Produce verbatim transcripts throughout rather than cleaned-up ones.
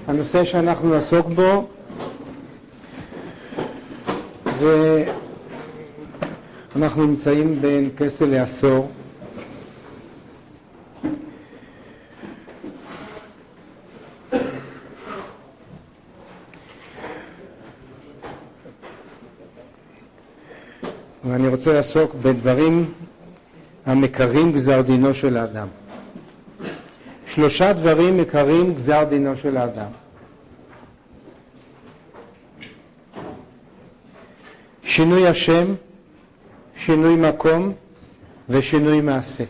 הנושא שאנחנו נעסוק בו זה, אנחנו נמצאים בין כסל לעשור. ואני רוצה לעסוק בדברים המקרים גזר דינו של האדם. שלושה דברים מקרים גזר דינו של האדם. שינוי השם, שינוי מקום ושינוי מעשה.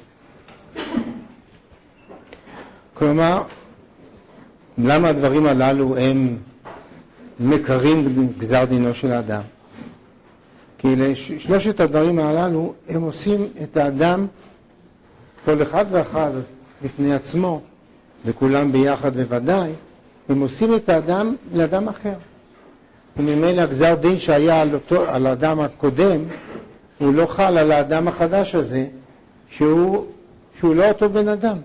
כלומר, למה הדברים הללו הם מקרים גזר דינו של האדם? כי לשלושת הדברים הללו הם עושים את האדם, כל אחד ואחד לפני עצמו, וכולם ביחד בוודאי, הם עושים את האדם לאדם אחר. וממילא הגזר דין שהיה על, אותו, על האדם הקודם, הוא לא חל על האדם החדש הזה, שהוא, שהוא לא אותו בן אדם.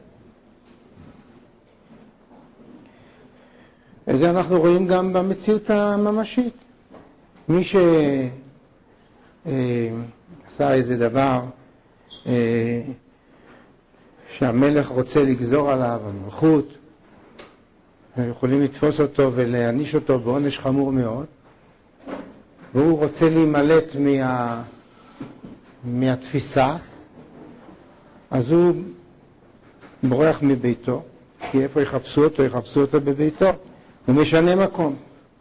וזה אנחנו רואים גם במציאות הממשית. מי ש... עשה איזה דבר שהמלך רוצה לגזור עליו המלכות, יכולים לתפוס אותו ולהעניש אותו בעונש חמור מאוד, והוא רוצה להימלט מה... מהתפיסה, אז הוא בורח מביתו, כי איפה יחפשו אותו? יחפשו אותו בביתו. הוא משנה מקום,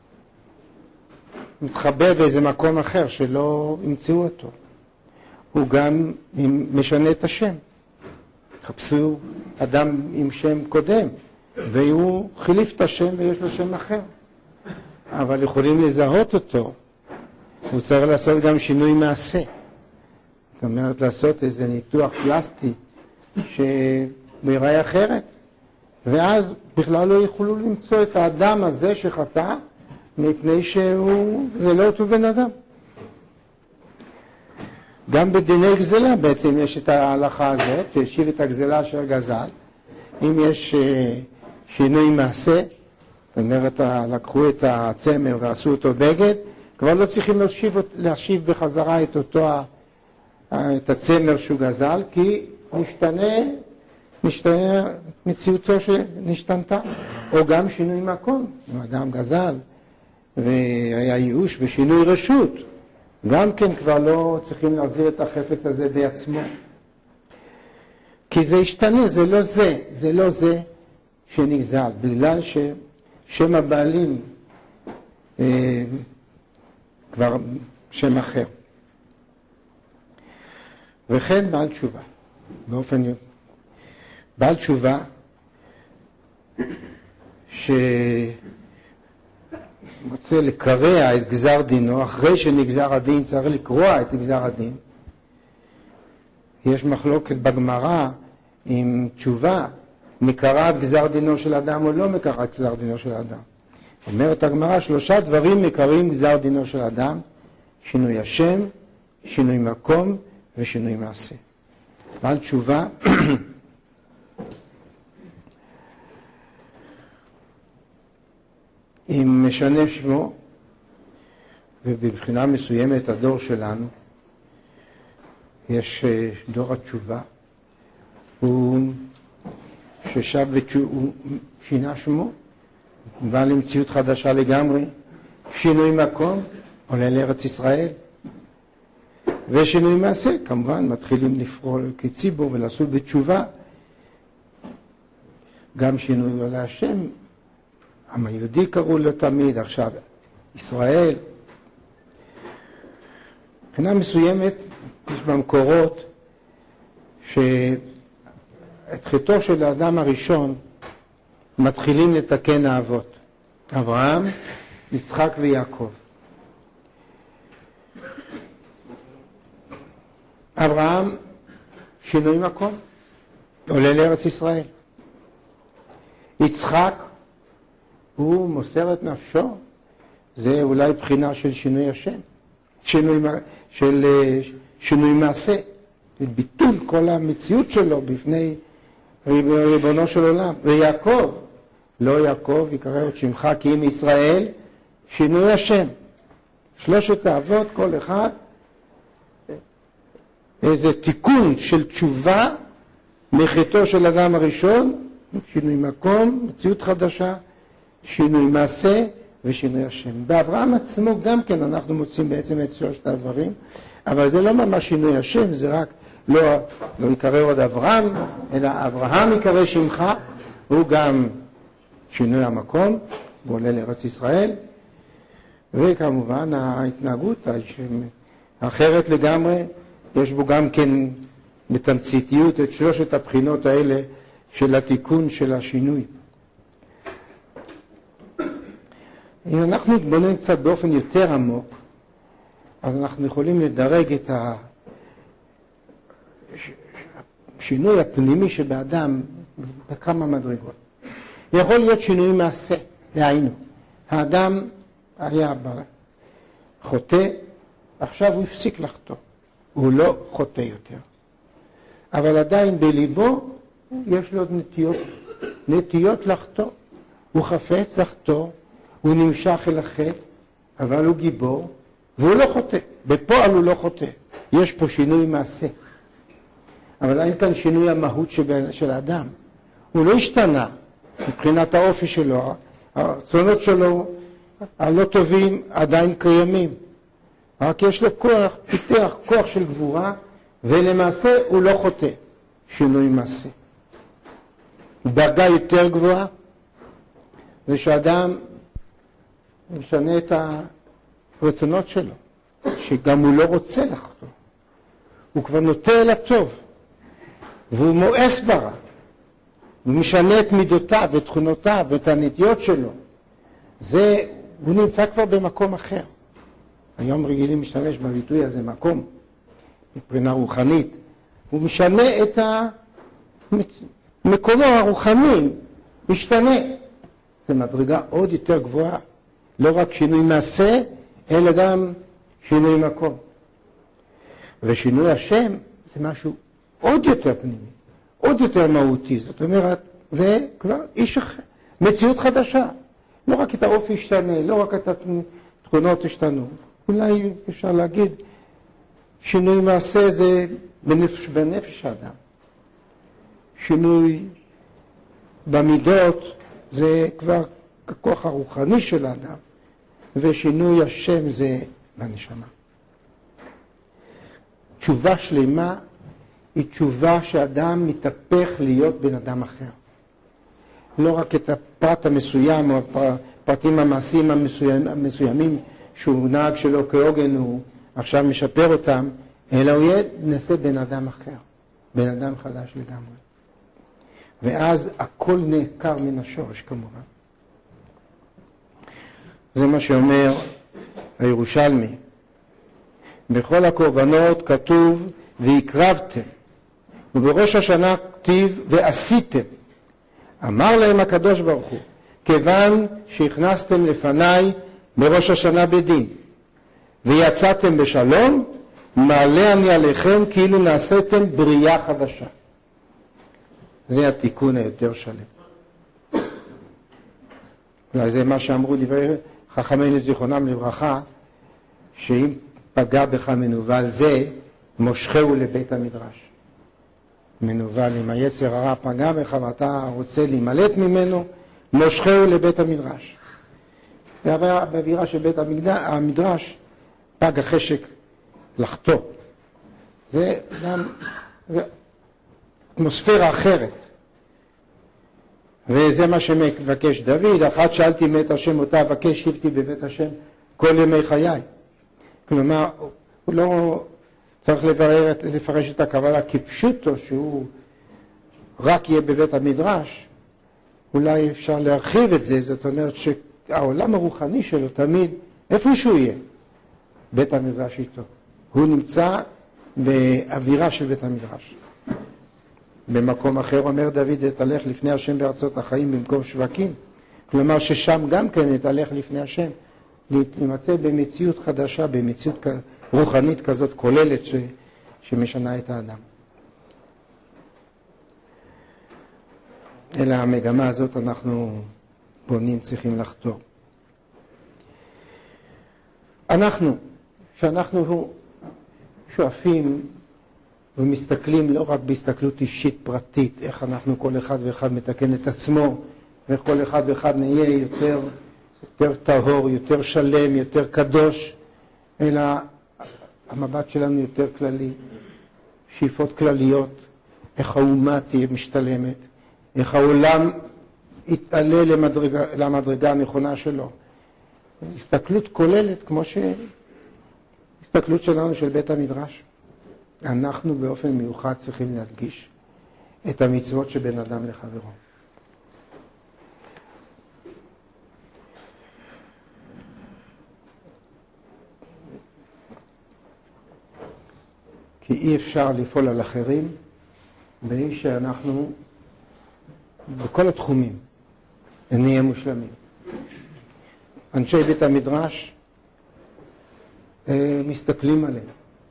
מתחבא באיזה מקום אחר שלא ימצאו אותו. הוא גם משנה את השם. חפשו אדם עם שם קודם, והוא חליף את השם ויש לו שם אחר. אבל יכולים לזהות אותו. הוא צריך לעשות גם שינוי מעשה. זאת אומרת, לעשות איזה ניתוח פלסטי שמראה אחרת. ואז בכלל לא יכולו למצוא את האדם הזה שחטא, מפני שהוא, זה לא אותו בן אדם. גם בדיני גזלה בעצם יש את ההלכה הזאת, שהשיב את הגזלה אשר גזל. אם יש שינוי מעשה, זאת אומרת, לקחו את הצמר ועשו אותו בגד, כבר לא צריכים להשיב, להשיב בחזרה את אותו, את הצמר שהוא גזל, כי נשתנה, נשתנה מציאותו שנשתנתה. או גם שינוי מקום, אם אדם גזל, והיה ייאוש ושינוי רשות, גם כן כבר לא צריכים להחזיר את החפץ הזה בעצמו. כי זה ישתנה, זה לא זה, זה לא זה שנגזל, בגלל ששם הבעלים אה, כבר שם אחר. וכן בעל תשובה, באופן בעל תשובה ש... רוצה לקרע את גזר דינו, אחרי שנגזר הדין צריך לקרוע את גזר הדין. יש מחלוקת בגמרא עם תשובה, מקרעת גזר דינו של אדם או לא מקרעת גזר דינו של אדם. אומרת הגמרא, שלושה דברים מקרעים גזר דינו של אדם, שינוי השם, שינוי מקום ושינוי מעשה. בעל תשובה, אם משנה שמו, ובבחינה מסוימת הדור שלנו, יש דור התשובה, הוא ששב בתשובה, הוא שינה שמו, בא למציאות חדשה לגמרי, שינוי מקום, עולה לארץ ישראל, ושינוי מעשה, כמובן, מתחילים לפעול כציבור ולעשות בתשובה, גם שינוי עולה השם, העם היהודי קראו לו תמיד, עכשיו ישראל. מבחינה מסוימת יש במקורות שאת חטאו של האדם הראשון מתחילים לתקן האבות. אברהם, יצחק ויעקב. אברהם שינוי מקום, עולה לארץ ישראל. יצחק הוא מוסר את נפשו, זה אולי בחינה של שינוי השם, שינוי, של שינוי מעשה, ביטול כל המציאות שלו בפני ריבונו של עולם. ויעקב לא יעקב יקרא עוד שמך כי אם ישראל, שינוי השם. שלושת האבות, כל אחד, איזה תיקון של תשובה מחטאו של אדם הראשון, שינוי מקום, מציאות חדשה, שינוי מעשה ושינוי השם. באברהם עצמו גם כן אנחנו מוצאים בעצם את שלושת הדברים, אבל זה לא ממש שינוי השם, זה רק לא, לא יקרא עוד אברהם, אלא אברהם יקרא שמך, הוא גם שינוי המקום, הוא עולה לארץ ישראל, וכמובן ההתנהגות האחרת לגמרי, יש בו גם כן בתמציתיות את שלושת הבחינות האלה של התיקון של השינוי. אם אנחנו נתבונן קצת באופן יותר עמוק, אז אנחנו יכולים לדרג את השינוי הפנימי שבאדם בכמה מדרגות. יכול להיות שינוי מעשה, דהיינו, האדם היה חוטא, עכשיו הוא הפסיק לחטוא, הוא לא חוטא יותר. אבל עדיין בליבו יש לו עוד נטיות, נטיות לחטוא, הוא חפץ לחטוא, הוא נמשך אל החטא, אבל הוא גיבור, והוא לא חוטא, בפועל הוא לא חוטא, יש פה שינוי מעשה. אבל אין כאן שינוי המהות של האדם, הוא לא השתנה מבחינת האופי שלו, הרצונות שלו הלא טובים עדיין קיימים, רק יש לו כוח, פיתח כוח של גבורה, ולמעשה הוא לא חוטא, שינוי מעשה. דרגה יותר גבוהה זה שאדם משנה את הרצונות שלו, שגם הוא לא רוצה לחטוא, הוא כבר נוטה אל הטוב, והוא מואס ברע, הוא משנה את מידותיו ואת תכונותיו ואת הנטיות שלו. זה, הוא נמצא כבר במקום אחר. היום רגילים משתמש בביטוי הזה מקום, מבחינה רוחנית. הוא משנה את מקומו הרוחני, משתנה. זה מדרגה עוד יותר גבוהה. לא רק שינוי מעשה, אלא גם שינוי מקום. ושינוי השם זה משהו עוד יותר פנימי, עוד יותר מהותי. זאת אומרת, זה כבר איש אחר, מציאות חדשה. לא רק את האופי השתנה, לא רק את התכונות השתנו. אולי אפשר להגיד, שינוי מעשה זה בנפש, בנפש האדם. שינוי במידות זה כבר הכוח הרוחני של האדם. ושינוי השם זה בנשמה. תשובה שלמה היא תשובה שאדם מתהפך להיות בן אדם אחר. לא רק את הפרט המסוים או הפרטים המעשיים המסוימים שהוא נהג שלו כהוגן, הוא עכשיו משפר אותם, אלא הוא יהיה נעשה בן אדם אחר, בן אדם חדש לגמרי. ואז הכל נעקר מן השורש כמובן. זה מה שאומר הירושלמי. בכל הקורבנות כתוב והקרבתם, ובראש השנה כתיב ועשיתם. אמר להם הקדוש ברוך הוא, כיוון שהכנסתם לפניי בראש השנה בדין, ויצאתם בשלום, מעלה אני עליכם כאילו נעשיתם בריאה חדשה. זה התיקון היותר שלם. אולי זה מה שאמרו דברי חכמינו זיכרונם לברכה, שאם פגע בך מנוול זה, מושכהו לבית המדרש. מנוול, אם היצר הרע פגע בך ואתה רוצה להימלט ממנו, מושכהו לבית המדרש. באווירה של בית המדרש פג החשק לחטוא. זה גם זה אטמוספירה אחרת. וזה מה שמבקש דוד, אחת שאלתי מת השם אותה, אבקש שבתי בבית השם כל ימי חיי. כלומר, הוא לא צריך לברר, לפרש את הכוונה כפשוטו, שהוא רק יהיה בבית המדרש. אולי אפשר להרחיב את זה, זאת אומרת שהעולם הרוחני שלו תמיד, איפה שהוא יהיה, בית המדרש איתו. הוא נמצא באווירה של בית המדרש. במקום אחר אומר דוד, תלך לפני השם בארצות החיים במקום שווקים. כלומר ששם גם כן תלך לפני השם, להימצא במציאות חדשה, במציאות רוחנית כזאת כוללת ש... שמשנה את האדם. אלא המגמה הזאת אנחנו בונים צריכים לחתור. אנחנו, שאנחנו שואפים ומסתכלים לא רק בהסתכלות אישית פרטית, איך אנחנו כל אחד ואחד מתקן את עצמו, ואיך כל אחד ואחד נהיה יותר, יותר טהור, יותר שלם, יותר קדוש, אלא המבט שלנו יותר כללי, שאיפות כלליות, איך האומה תהיה משתלמת, איך העולם יתעלה למדרגה, למדרגה הנכונה שלו. הסתכלות כוללת כמו שהסתכלות שלנו של בית המדרש. אנחנו באופן מיוחד צריכים להדגיש את המצוות שבין אדם לחברו. כי אי אפשר לפעול על אחרים בלי שאנחנו בכל התחומים נהיה מושלמים. אנשי בית המדרש מסתכלים עליהם.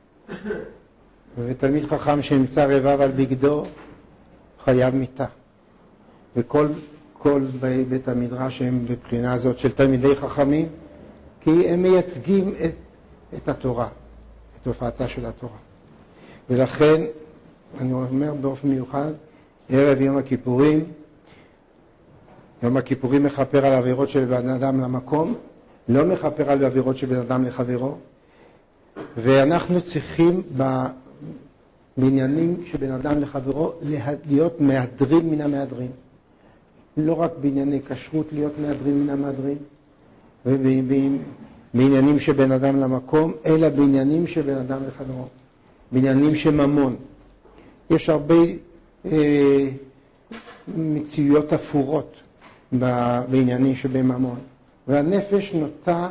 ותלמיד חכם שנמצא רבב על בגדו חייב מיתה. וכל כל באי בית המדרש הם בבחינה הזאת של תלמידי חכמים, כי הם מייצגים את, את התורה, את הופעתה של התורה. ולכן אני אומר באופן מיוחד, ערב יום הכיפורים, יום הכיפורים מכפר על עבירות של בן אדם למקום, לא מכפר על עבירות של בן אדם לחברו, ואנחנו צריכים בעניינים של בן אדם לחברו להיות מהדרים מן המהדרים. לא רק בענייני כשרות להיות מהדרים מן המהדרים, ובעניינים של בן אדם למקום, אלא בעניינים של בן אדם לחברו, בעניינים של ממון. יש הרבה אה, מציאויות אפורות בעניינים שבממון, והנפש נוטה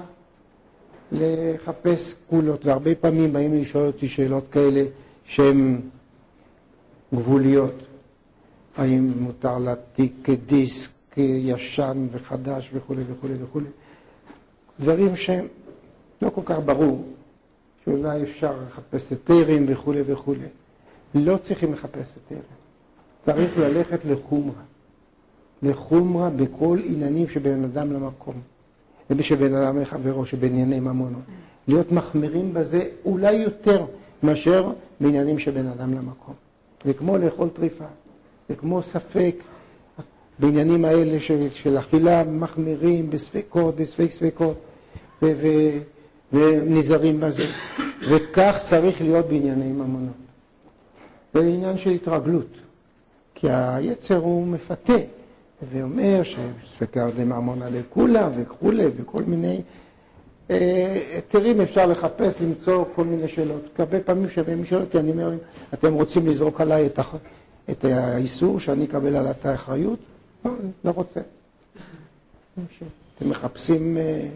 לחפש קולות, והרבה פעמים באים לשאול אותי שאלות כאלה שהן גבוליות. האם מותר להעתיק דיסק ישן וחדש וכו' וכו' וכו'. דברים שהם לא כל כך ברור, שאולי אפשר לחפש היתרים וכו' וכו'. לא צריכים לחפש היתרים. צריך ללכת לחומרה. לחומרה בכל עניינים שבין אדם למקום. ושבין אדם לחברו, שבענייני ממונו. להיות מחמירים בזה אולי יותר מאשר בעניינים שבין אדם למקום. זה כמו לאכול טריפה. זה כמו ספק. בעניינים האלה של, של אכילה מחמירים בספקות, בספק ספקות, ו, ו, ונזרים בזה. וכך צריך להיות בענייני ממונות. זה עניין של התרגלות. כי היצר הוא מפתה. ואומר שספקה די ממונה לכולה וכו' וכל מיני היתרים אפשר לחפש, למצוא כל מיני שאלות. הרבה פעמים שבהם שואל אותי, אני אומר, אתם רוצים לזרוק עליי את, הח... את האיסור שאני אקבל עליו את האחריות? לא, לא רוצה. אתם מחפשים,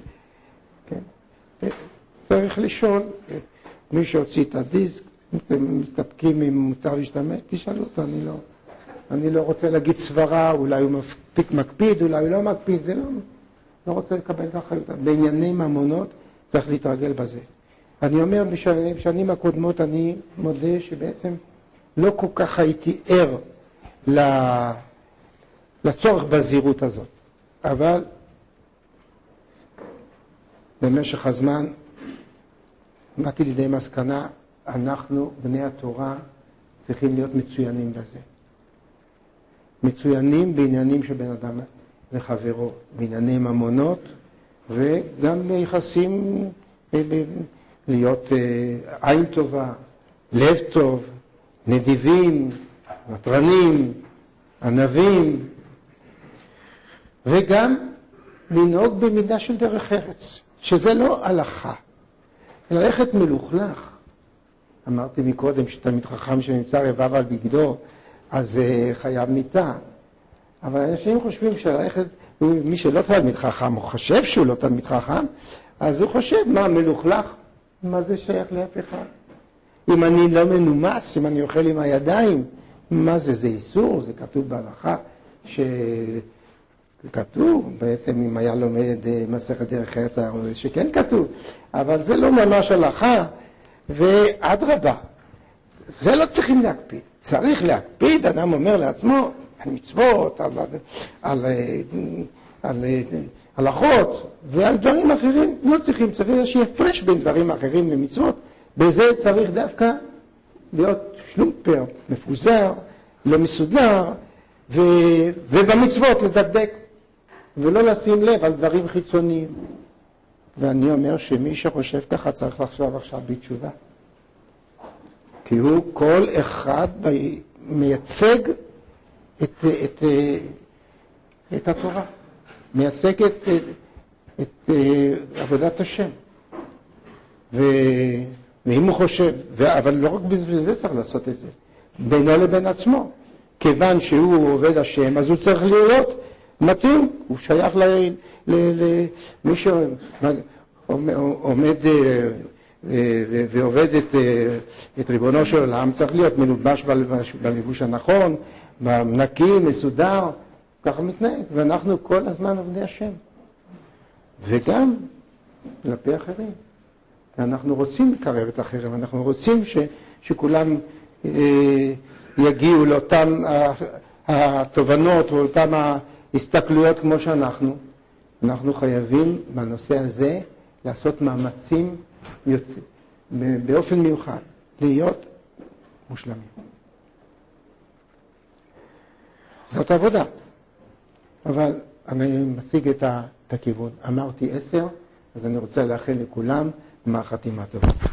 כן. צריך לשאול, מי שהוציא את הדיסק, אתם מסתפקים אם מותר להשתמש, תשאלו אותו, אני לא. אני לא רוצה להגיד סברה, אולי הוא מפפיק מקפיד, אולי הוא לא מקפיד, זה לא, לא רוצה לקבל את האחריות. בענייני ממונות צריך להתרגל בזה. אני אומר, בשנים הקודמות אני מודה שבעצם לא כל כך הייתי ער לצורך בזהירות הזאת. אבל במשך הזמן אמרתי לידי מסקנה, אנחנו, בני התורה, צריכים להיות מצוינים בזה. מצוינים בעניינים שבין אדם לחברו, בענייני ממונות, וגם ביחסים, להיות עין טובה, לב טוב, נדיבים, מטרנים, ענבים, וגם לנהוג במידה של דרך ארץ, שזה לא הלכה, אלא ללכת מלוכלך. אמרתי מקודם שתלמיד חכם שנמצא רבב על בגדו, אז חייב מיתה. אבל אנשים חושבים שללכת, מי שלא תלמיד חכם, או חושב שהוא לא תלמיד חכם, אז הוא חושב, מה, מלוכלך? מה זה שייך לאף אחד? אם אני לא מנומס, אם אני אוכל עם הידיים, מה זה? זה איסור, זה כתוב בהלכה, שכתוב, בעצם אם היה לומד מסכת דרך ארץ, שכן כתוב, אבל זה לא ממש הלכה, ואדרבה, זה לא צריכים להקפיד. צריך להקפיד, אדם אומר לעצמו, על מצוות, על, על, על הלכות ועל דברים אחרים, לא צריכים, צריך שיהיה הפרש בין דברים אחרים למצוות. בזה צריך דווקא להיות שלומפר, מפוזר, לא מסודר, ו... ובמצוות לדקדק, ולא לשים לב על דברים חיצוניים. ואני אומר שמי שחושב ככה צריך לחשוב עכשיו בתשובה. כי הוא כל אחד מייצג את, את, את התורה, מייצג את, את, את עבודת השם. ו... ואם הוא חושב, ו... אבל לא רק בזה צריך לעשות את זה, בינו לבין עצמו. כיוון שהוא עובד השם, אז הוא צריך להיות מתאים, הוא שייך ל... ל... ל... מי שעומד ועובד את, את ריבונו של עולם, צריך להיות מלובש בלבוש הנכון, נקי, מסודר, ככה מתנהג, ואנחנו כל הזמן עובדי השם. וגם כלפי אחרים. אנחנו רוצים לקרב את האחרים, אנחנו רוצים ש, שכולם אה, יגיעו לאותן התובנות ואותן ההסתכלויות כמו שאנחנו. אנחנו חייבים בנושא הזה לעשות מאמצים יוצא, באופן מיוחד, להיות מושלמים. זאת עבודה, אבל אני מציג את הכיוון. אמרתי עשר, אז אני רוצה לאחל לכולם מה חתימה טובה.